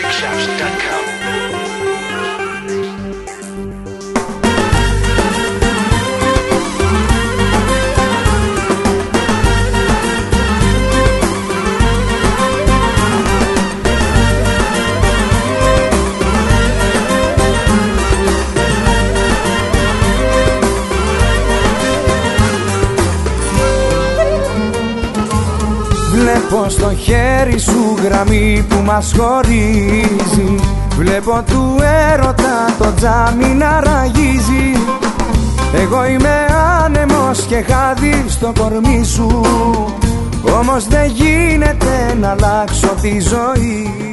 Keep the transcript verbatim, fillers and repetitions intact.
Shops dot com. Βλέπω στο χέρι σου γραμμή που μας χωρίζει. Βλέπω του έρωτα το τζάμι να ραγίζει. Εγώ είμαι άνεμος και χάδι στο κορμί σου, όμως δεν γίνεται να αλλάξω τη ζωή.